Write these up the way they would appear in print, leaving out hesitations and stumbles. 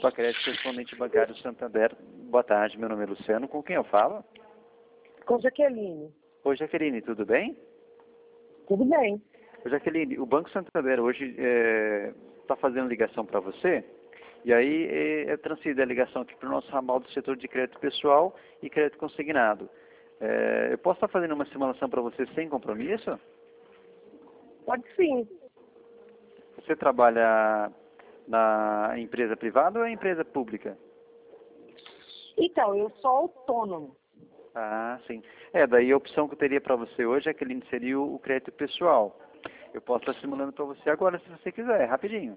Opa, Crédito Correspondente Bancário Santander. Boa tarde, meu nome é Luciano. Com quem eu falo? Com Jaqueline. Oi, Jaqueline, tudo bem? Tudo bem. Oi, Jaqueline, o Banco Santander hoje está fazendo ligação para você, e aí é transferida a ligação aqui para o nosso ramal do setor de crédito pessoal e crédito consignado. Eu posso estar fazendo uma simulação para você sem compromisso? Pode sim. Você trabalha na empresa privada ou é empresa pública? Então, eu sou autônomo. Ah, sim. Daí a opção que eu teria para você hoje, Jaqueline, seria o crédito pessoal. Eu posso estar simulando para você agora, se você quiser, rapidinho.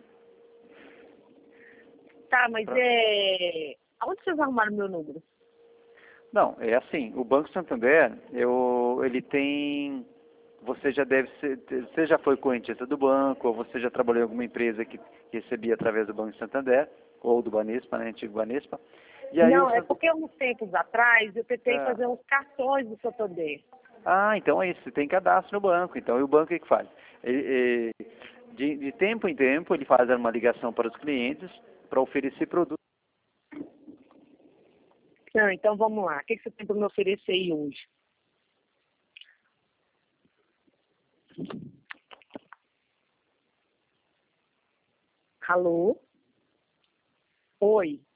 Tá, mas aonde vocês arrumaram meu número? Não, é assim, o Banco Santander, ele tem... Você já deve ser... Você já foi correntista do banco, ou você já trabalhou em alguma empresa que recebia através do Banco Santander, ou do Banespa, né, antigo Banespa. E aí Não, é porque uns tempos atrás eu tentei Ah. fazer uns cartões do Santander. Então é isso, você tem cadastro no banco. Então, e o banco o que faz? De tempo em tempo, ele faz uma ligação para os clientes para oferecer produtos. Não, então vamos lá. O que você tem para me oferecer aí hoje? Alô? Oi.